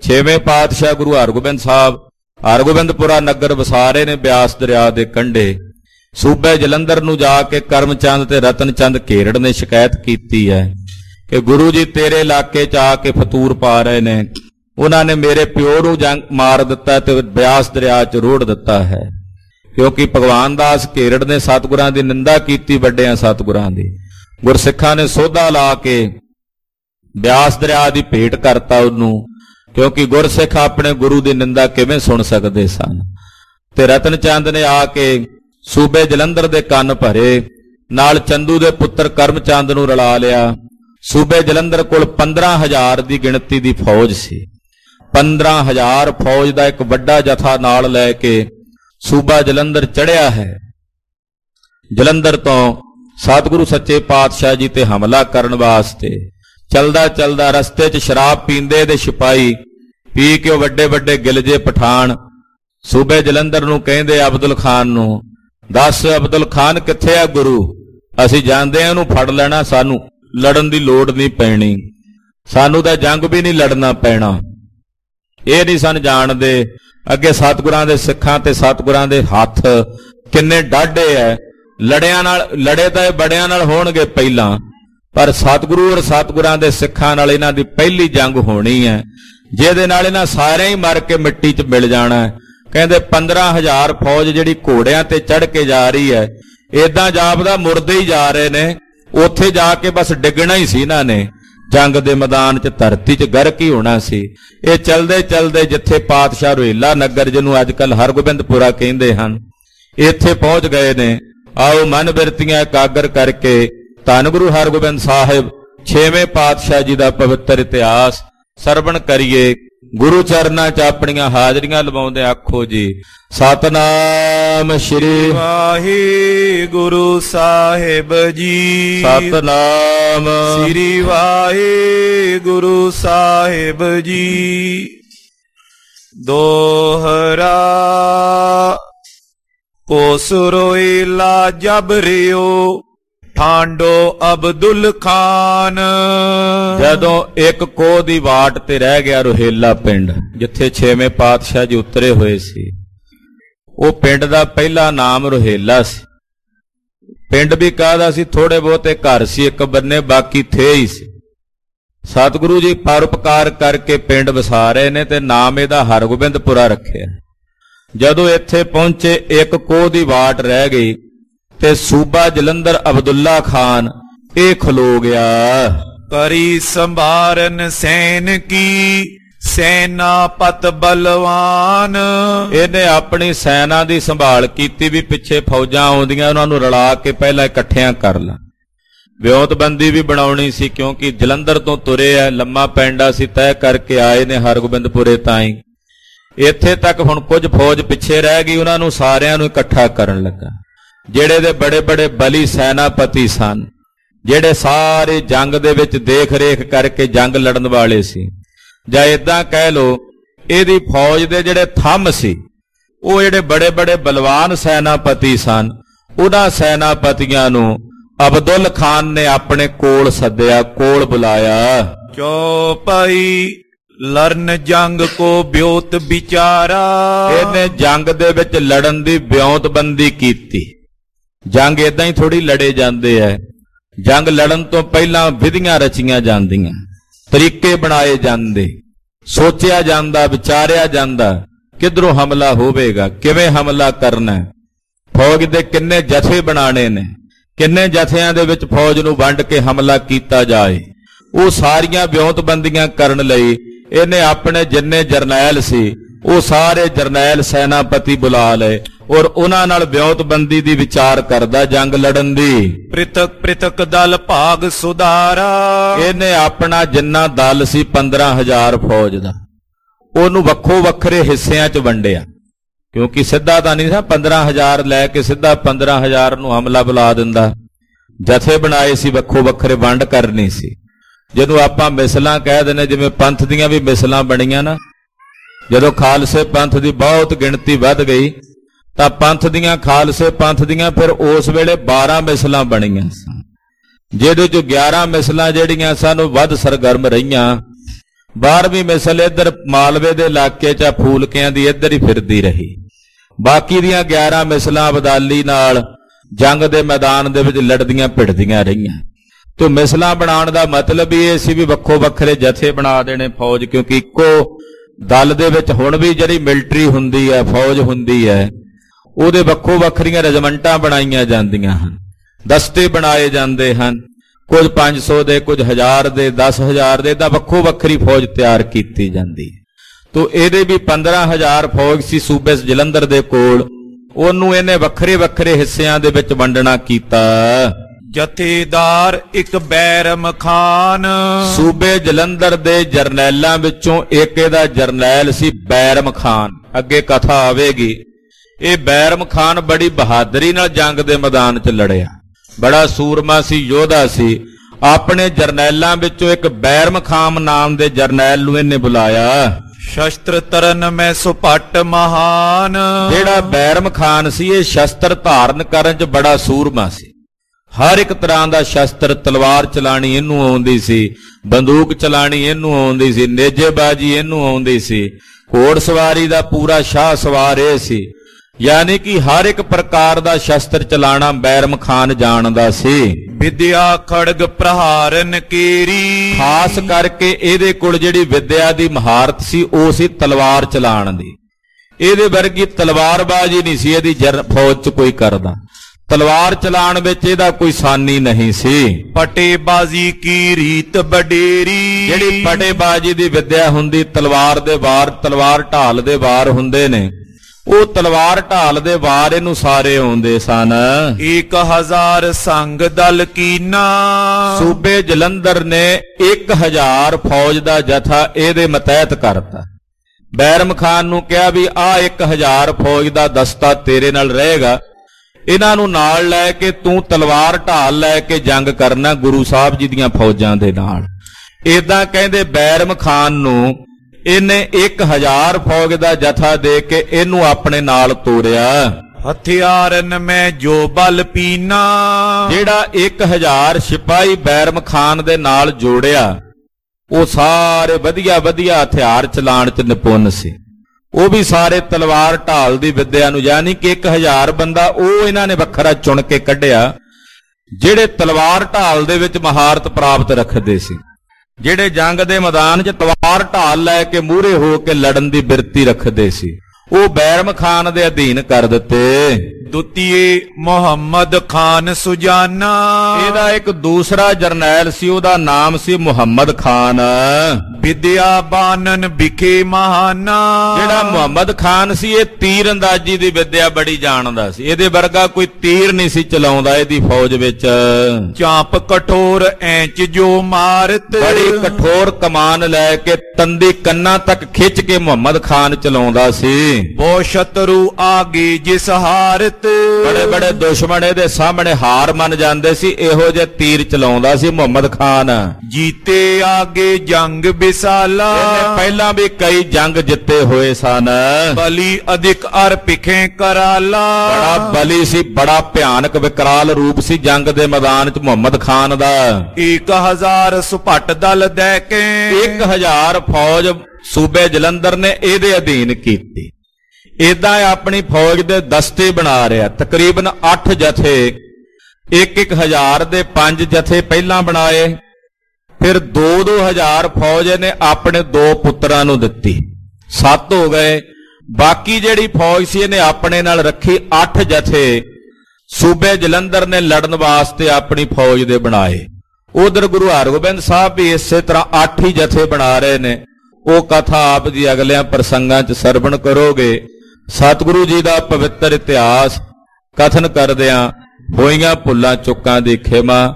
छेवें पातशाह गुरु हरगोबिंद साहब हरगोबिंदपुरा नगर वसा रहे ने ब्यास दरिया के कंढे। सूबे जलंधर नूं जाके करमचंद ते रतनचंद घेरड़ ने शिकायत की है कि गुरु जी तेरे इलाके च आके फतूर पा रहे ने, उन्होंने मेरे प्यो नूं जंग मार दिता ते ब्यास दरिया च रोड़ दिता है। क्योंकि भगवान दास घेरड़ ने सतगुरां दी निंदा की, वड्डियां सतगुरां दी। गुरसिखां ने सोधा ला के ब्यास दरिया की भेंट करता उन्होंने, क्योंकि गुरसिख अपने गुरु की निंदा किवें सुन सकते सन। ते रतनचंद ने आके सूबे जलंधर दे कन्न भरे, नाल चंदू दे पुत्र करमचंद नूं रला लिया। सूबे जलंधर कोल 15,000 की गिणती की फौज सी। 15,000 फौज का एक वड्डा जथा नाल लैके सूबा जलंधर चढ़िया है। जलंधर तो सतगुरु सच्चे पातशाह जी ते हमला करने वास्ते चलदा चलदा रस्ते च शराब पींदे दे सिपाही पी के वड्डे वड्डे गिलजे पठान सूबे जलंधर नूं कहंदे अब्दुल खान नूं, दस अब्दुल खान कित्थे आ गुरु, असीं जांदे आ उहनूं फड़ लैणा, सानूं लड़न दी लोड़ नहीं पैणी, सानूं तां जंग भी नहीं लड़ना पैना। ये नहीं सन जाणदे अगे सतगुरां दे सिखां ते सतगुरां दे हत्थ किन्ने डाढे है। लड़ियां नाल लड़े तां बड़ियां नाल होणगे पहिलां, पर सतगुरु और सतगुरां दे सिखां नाल इन्हां दी पहली जंग होनी है, जिहदे नाल इन्हां सारे ही मर के मिट्टी च मिल जाना है। कहंदे 15,000 फौज जिहड़ी घोड़ियां ते चढ़ के जा रही है, इदां जापदा मुरदे ही जा रहे ने, उत्थे जाके बस डिगना ही सी इन्हां ने, जंग दे मैदान च धरती च गर्क ही होना सी। ये चलदे चलदे जिथे पातशाह रोहिला नगर जिन्हों अजकल हरगोबिंदपुरा कहंदे हन, इत्थे पहुंच गए ने। आओ मन बिरतियां एकागर करके धन गुरु हरगोबिंद साहिब 6वें पातशाह जी का पवित्र इतिहास सरवण करिए। गुरु चरना च अपनियां हाजरियां लवाउंदे आखो जी सतनाम श्री वाहिगुरु साहिब जी, सतनाम श्री वाहिगुरु साहिब जी। दोहरा उस रोहिला जब रियो ठांडो अब्दुल खान। जदों एक कोह दी वाट ते रह गया रोहेला पिंड, जिथे 6वें पातशाह जी उतरे हुए सी। वो पिंड दा पहला नाम रोहेला सी। पिंड भी कहदा सी, थोड़े बहुते घर सी एक बन्ने, बाकी थे ही सी। सतगुरु जी परोपकार करके पिंड वसा रहे ने ते नाम इहदा हरगोबिंदपुरा रखिया। जदों इत्थे पहुंचे एक कोह दी वाट रह गई ते सूबा जलंधर अब्दुल्ला खान ए खलो गया। करी संभारन सैन की सेना पत बलवान। इहने अपनी सेना दी संभाल कीती भी पिछे फौजां आउंदियां उन्हां नूं रला के पहला इकट्ठियां कर ला। विਉਂਤਬੰਦੀ भी बनाउणी सी, क्योंकि जलंधर तो तुरे है, लम्मा पैंडा सी तय करके आए ने हरगोबिंदपुरे ताईं। इत्थे तक हुण कुछ फौज पिछे रह गई, उन्हां नूं सारिआं नूं इकट्ठा करन लगा। ਜਿਹੜੇ ਦੇ बड़े बड़े बली सैनापति सन, ਜਿਹੜੇ सारे जंग ਦੇ ਵਿੱਚ देख रेख करके जंग लड़न वाले सी, ਜਾਂ इदां कह लो ਇਹਦੀ फौज ਦੇ ਜਿਹੜੇ थंम सी, ਉਹ ਜਿਹੜੇ बड़े बड़े बलवान सैनापति सन, उन्हां सैनापतियां ਨੂੰ अब्दुल खान ने अपने कोल सद्दिया, कोल बुलाया। चौपाई लड़न जंग को ब्योत विचारा। ਇਹਨੇ जंग ਦੇ ਵਿੱਚ लड़न ਦੀ ਵਿਉਂਤਬੰਦੀ ਕੀਤੀ। जंग इदां ही थोड़ी लड़े जाते है, जंग लड़न तो पहला विधियां रचियां जांदियां, तरीके बनाए जाते, सोचिया जाता, विचारिया जाता किधरों हमला होवेगा, किवें हमला करना, फौज दे किन्ने जथे बनाने ने, किन्ने जथियां दे विच फौज नूं वंड के हमला कीता जाए। वो सारियां विਉਂਤਬੰਦੀਆਂ करन लई इहने अपने जिन्ने जरनैल सी वो सारे जरनैल सैनापति बुला लए और उन्हां नाल विਉਂਤਬੰਦੀ दी विचार करदा जंग लड़न दी। पृथक पृथक दल भाग सुधारा। इहने अपना जिन्ना दल सी 15,000 फौज दा, ओनू वक्खो वखरे हिस्सियां च वंडिया, क्योंकि सीधा तां नहीं सा 15,000 लैके सीधा 15,000 नूं हमला बुला दिंदा। जथे बनाए सी, वक्खो वखरे वंड करनी सी, जिहनूं आपां मिसलां कह दिंदे, जिवें पंथ दीयां भी मिसलां बणीਆਂ ना। जदों खालसे पंथ की बहुत गिणती वध गई तां पंथ दीयां खालसे पंथ दीयां फिर उस वेले 12 मिसलां बणीਆਂ सन, जिहदे चों 11 मिसलां जिहड़ियां सन वध सरगर्म रहीआं। 12ਵੀਂ ਮਿਸਲ ਇੱਧਰ ਮਾਲਵੇ ਦੇ ਇਲਾਕੇ 'ਚ ਫੂਲਕਿਆਂ ਦੀ ਇੱਧਰ ਹੀ ਫਿਰਦੀ ਰਹੀ। ਬਾਕੀ ਦੀਆਂ 11 ਮਿਸਲਾਂ ਅਬਦਾਲੀ ਨਾਲ ਜੰਗ ਦੇ ਮੈਦਾਨ ਦੇ ਵਿੱਚ ਲੜਦੀਆਂ ਭਿੜਦੀਆਂ ਰਹੀਆਂ। ਤੇ ਮਿਸਲਾਂ ਬਣਾਉਣ ਦਾ ਮਤਲਬ ਹੀ ਇਹ ਸੀ ਵੀ ਵੱਖੋ ਵੱਖਰੇ ਜਥੇ ਬਣਾ ਦੇਣੇ ਫੌਜ, ਕਿਉਂਕਿ ਇੱਕੋ ਦਲ ਦੇ ਵਿੱਚ ਹੁਣ ਵੀ ਜਿਹੜੀ ਮਿਲਟਰੀ ਹੁੰਦੀ ਹੈ, ਫੌਜ ਹੁੰਦੀ ਹੈ, ਉਹਦੇ ਵੱਖੋ ਵੱਖਰੀਆਂ ਰੈਜੀਮੈਂਟਾਂ ਬਣਾਈਆਂ ਜਾਂਦੀਆਂ ਹਨ, ਦਸਤੇ ਬਣਾਏ ਜਾਂਦੇ ਹਨ, ਕੁਝ 500 ਦੇ, ਕੁਝ 1000 ਦੇ, 10,000 ਦੇ, ਤਾਂ ਵੱਖੋ ਵੱਖਰੀ ਫੌਜ ਤਿਆਰ ਕੀਤੀ ਜਾਂਦੀ ਹੈ। ਤੋ ਇਹਦੇ ਵੀ 15,000 ਫੌਜ ਸੀ ਸੂਬੇ ਜਲੰਧਰ ਦੇ ਕੋਲ, ਉਹਨੂੰ ਇਹਨੇ ਵੱਖਰੇ ਵੱਖਰੇ ਹਿੱਸਿਆਂ ਦੇ ਵਿੱਚ ਵੰਡਣਾ ਕੀਤਾ। ਜਥੇਦਾਰ ਇੱਕ ਬੈਰਮ ਖਾਨ, ਸੂਬੇ ਜਲੰਧਰ ਦੇ ਜਰਨੈਲਾਂ ਵਿੱਚੋਂ ਇੱਕ ਇਹਦਾ ਜਰਨੈਲ ਸੀ ਬੈਰਮ ਖਾਨ। ਅੱਗੇ ਕਥਾ ਆਵੇਗੀ। ਇਹ ਬੈਰਮ ਖਾਨ ਬੜੀ ਬਹਾਦਰੀ ਨਾਲ ਜੰਗ ਦੇ ਮੈਦਾਨ 'ਚ ਲੜਿਆ, ਬੜਾ ਸੂਰਮਾ ਸੀ, ਯੋਧਾ ਸੀ। ਆਪਣੇ ਜਰਨੈਲਾਂ ਵਿੱਚੋਂ ਇੱਕ ਬੈਰਮ ਖਾਨ ਨਾਮ ਦੇ ਜਰਨੈਲ ਨੂੰ ਇਹਨੇ ਬੁਲਾਇਆ। ਸ਼ਸਤਰ ਤਰਨ ਮੈਂ ਸੁਪੱਟ ਮਹਾਨ, ਜਿਹੜਾ ਬੈਰਮ ਖਾਨ ਸੀ ਇਹ ਸ਼ਸਤਰ ਧਾਰਨ ਕਰਨ 'ਚ ਬੜਾ ਸੂਰਮਾ ਸੀ। ਹਰ ਇੱਕ ਤਰ੍ਹਾਂ ਦਾ ਸ਼ਸਤਰ, ਤਲਵਾਰ ਚਲਾਣੀ ਇਹਨੂੰ ਆਉਂਦੀ ਸੀ, ਬੰਦੂਕ ਚਲਾਣੀ ਇਹਨੂੰ ਆਉਂਦੀ ਸੀ, ਨੇਜੇਬਾਜੀ ਇਹਨੂੰ ਆਉਂਦੀ ਸੀ, ਘੋੜ ਸਵਾਰੀ ਦਾ ਪੂਰਾ ਸ਼ਾਹ ਸਵਾਰ ਇਹ ਸੀ। ਯਾਨੀ ਕਿ ਹਰ ਇੱਕ ਪ੍ਰਕਾਰ ਦਾ ਸ਼ਸਤਰ ਚਲਾਣਾ ਬੈਰਮ ਖਾਨ ਜਾਣਦਾ ਸੀ। ਵਿਦਿਆ ਖੜਗ ਪ੍ਰਹਾਰਨ ਕੀਰੀ, ਖਾਸ ਕਰਕੇ ਇਹਦੇ ਕੋਲ ਜਿਹੜੀ ਵਿਦਿਆ ਦੀ ਮਹਾਰਤ ਸੀ ਉਹ ਸੀ ਤਲਵਾਰ ਚਲਾਣ ਦੀ। ਇਹਦੇ ਵਰਗੀ ਤਲਵਾਰਬਾਜ਼ੀ ਨਹੀਂ ਸੀ ਇਹਦੀ ਫੌਜ 'ਚ ਕੋਈ ਕਰਦਾ। ਤਲਵਾਰ ਚਲਾਣ ਵਿੱਚ ਇਹਦਾ ਕੋਈ ਸਾਨੀ ਨਹੀਂ ਸੀ। ਪਟੇਬਾਜ਼ੀ ਕੀ ਰੀਤ ਬਡੇਰੀ, ਜਿਹੜੀ ਪਟੇਬਾਜ਼ੀ ਦੀ ਵਿਦਿਆ ਹੁੰਦੀ, ਤਲਵਾਰ ਦੇ ਵਾਰ, ਤਲਵਾਰ ਢਾਲ ਦੇ ਵਾਰ ਹੁੰਦੇ ਨੇ, ਉਹ ਤਲਵਾਰ ਢਾਲ ਦੇ ਵਾਰ ਇਹਨੂੰ ਸਾਰੇ ਆਉਂਦੇ ਸਨ। 1000 ਸੰਗ ਦਲ ਕੀਨਾ, ਸੂਬੇ ਜਲੰਧਰ ਨੇ 1000 ਫੌਜ ਦਾ ਜਥਾ ਇਹਦੇ ਮਤਹਿਤ ਕਰਤਾ। ਬੈਰਮ ਖਾਨ ਨੂੰ ਕਿਹਾ ਵੀ ਆਹ 1000 ਫੌਜ ਦਾ ਦਸਤਾ ਤੇਰੇ ਨਾਲ ਰਹੇਗਾ, ਇਹਨਾਂ ਨੂੰ ਨਾਲ ਲੈ ਕੇ ਤੂੰ ਤਲਵਾਰ ਢਾਲ ਲੈ ਕੇ ਜੰਗ ਕਰਨਾ ਗੁਰੂ ਸਾਹਿਬ ਜੀ ਦੀਆਂ ਫੌਜਾਂ ਦੇ ਨਾਲ। ਏਦਾਂ ਕਹਿੰਦੇ ਬੈਰਮ ਖਾਨ ਨੂੰ ਇਹਨੇ 1000 ਫੌਜ ਦਾ ਜਥਾ ਦੇ ਕੇ ਇਹਨੂੰ ਆਪਣੇ ਨਾਲ ਤੋਰਿਆ। ਹਥਿਆਰਨ ਮੈਂ ਜੋ ਬਲ ਪੀਨਾ, ਜਿਹੜਾ 1000 ਸਿਪਾਹੀ ਬੈਰਮ ਖਾਨ ਦੇ ਨਾਲ ਜੋੜਿਆ ਉਹ ਸਾਰੇ ਵਧੀਆ ਵਧੀਆ ਹਥਿਆਰ ਚਲਾਣ 'ਚ ਨਿਪੁੰਨ ਸੀ। ਉਹ ਵੀ ਸਾਰੇ ਤਲਵਾਰ ਢਾਲ ਦੀ ਵਿਦਿਆ ਨੂੰ, ਯਾਨੀ ਕਿ 1000 ਬੰਦਾ ਉਹ ਇਹਨਾਂ ਨੇ ਵੱਖਰਾ ਚੁਣ ਕੇ ਕੱਢਿਆ ਜਿਹੜੇ ਤਲਵਾਰ ਢਾਲ ਦੇ ਵਿੱਚ ਮਹਾਰਤ ਪ੍ਰਾਪਤ ਰੱਖਦੇ ਸੀ, ਜਿਹੜੇ ਜੰਗ ਦੇ ਮੈਦਾਨ 'ਚ ਤਲਵਾਰ ਢਾਲ ਲੈ ਕੇ ਮੂਹਰੇ ਹੋ ਕੇ ਲੜਨ ਦੀ ਬਿਰਤੀ ਰੱਖਦੇ ਸੀ, ਉਹ ਬੈਰਮ ਖਾਨ ਦੇ ਅਧੀਨ ਕਰ ਦਿੱਤੇ। ਦੁਤੀਏ ਮੁਹੰਮਦ ਖਾਨ ਸੁਜਾਨਾ, ਇਹਦਾ ਇੱਕ ਦੂਸਰਾ ਜਰਨੈਲ ਸੀ, ਉਹਦਾ ਨਾਮ ਸੀ ਮੁਹੰਮਦ ਖਾਨ। ਵਿਦਿਆ ਬਾਨਨ ਵਿਖੇ ਮਹਾਨਾ, ਜਿਹੜਾ ਮੁਹੰਮਦ ਖਾਨ ਸੀ ਇਹ ਤੀਰ ਅੰਦਾਜ਼ੀ ਦੀ ਵਿਦਿਆ ਬੜੀ ਜਾਣਦਾ ਸੀ। ਇਹਦੇ ਵਰਗਾ ਕੋਈ ਤੀਰ ਨਹੀਂ ਸੀ ਚਲਾਉਂਦਾ ਇਹਦੀ ਫੌਜ ਵਿੱਚ। ਚਾਂਪ ਕਠੋਰ ਐਂਚ ਜੋ ਮਾਰਤ, ਬੜੀ ਕਠੋਰ ਕਮਾਨ ਲੈ ਕੇ ਤੰਦੀ ਕੰਨਾਂ ਤੱਕ ਖਿੱਚ ਕੇ ਮੁਹੰਮਦ ਖਾਨ ਚਲਾਉਂਦਾ ਸੀ। ਬੋ ਸ਼ਤਰੂ ਆਗੇ ਜਿਸ ਹਾਰਤ, ਬੜੇ ਬੜੇ ਦੁਸ਼ਮਣ ਇਹਦੇ ਸਾਹਮਣੇ ਹਾਰ ਮੰਨ ਜਾਂਦੇ ਸੀ, ਇਹੋ ਜਿਹੇ ਤੀਰ ਚਲਾਉਂਦਾ ਸੀ ਮੁਹੰਮਦ ਖਾਨ। ਜੀਤੇ ਆਗੇ ਜੰਗ ਬਿਸਾਲਾ, ਇਹਨੇ ਪਹਿਲਾਂ ਵੀ ਕਈ ਜੰਗ ਜਿੱਤੇ ਹੋਏ ਸਨ। ਬਲੀ ਅਧਿਕ ਅਰ ਪਿਖੇ ਕਰਾਲਾ, ਬੜਾ ਬਲੀ ਸੀ, ਬੜਾ ਭਿਆਨਕ ਵਿਕਰਾਲ ਰੂਪ ਸੀ ਜੰਗ ਦੇ ਮੈਦਾਨ 'ਚ ਮੁਹੰਮਦ ਖਾਨ ਦਾ। 1000 ਸੁਪੱਟ ਦਲ ਦੇ ਕੇ, 1000 ਫੌਜ ਸੂਬੇ ਜਲੰਧਰ ਨੇ ਇਹਦੇ ਅਧੀਨ ਕੀਤੀ। ਏਦਾਂ ਆਪਣੀ ਫੌਜ ਦੇ ਦਸਤੇ ਬਣਾ ਰਿਹਾ। ਤਕਰੀਬਨ 8 ਜਥੇ, 1000 ਦੇ 5 ਜਥੇ ਪਹਿਲਾਂ ਬਣਾਏ, ਫਿਰ 2-2000 ਫੌਜ ਨੇ ਆਪਣੇ 2 ਪੁੱਤਰਾਂ ਨੂੰ ਦਿੱਤੀ, 7 ਹੋ ਗਏ। ਬਾਕੀ ਜਿਹੜੀ ਫੌਜ ਸੀ ਇਹਨੇ ਆਪਣੇ ਨਾਲ ਰੱਖੀ। 8 ਜਥੇ ਸੂਬੇ ਜਲੰਧਰ ਨੇ ਲੜਨ ਵਾਸਤੇ ਆਪਣੀ ਫੌਜ ਦੇ ਬਣਾਏ। ਉਧਰ ਗੁਰੂ ਹਰਗੋਬਿੰਦ ਸਾਹਿਬ ਵੀ ਇਸੇ ਤਰ੍ਹਾਂ 8 ਹੀ ਜਥੇ ਬਣਾ ਰਹੇ ਨੇ। ਉਹ ਕਥਾ ਆਪ ਜੀ ਅਗਲਿਆਂ ਪ੍ਰਸੰਗਾਂ 'ਚ ਸਰਵਣ ਕਰੋਗੇ। ਸਤਿਗੁਰੂ ਜੀ ਦਾ ਪਵਿੱਤਰ ਇਤਿਹਾਸ ਕਥਨ ਕਰਦਿਆਂ ਹੋਈਆਂ ਭੁੱਲਾਂ ਚੁੱਕਾਂ ਦੀ ਖਿਮਾ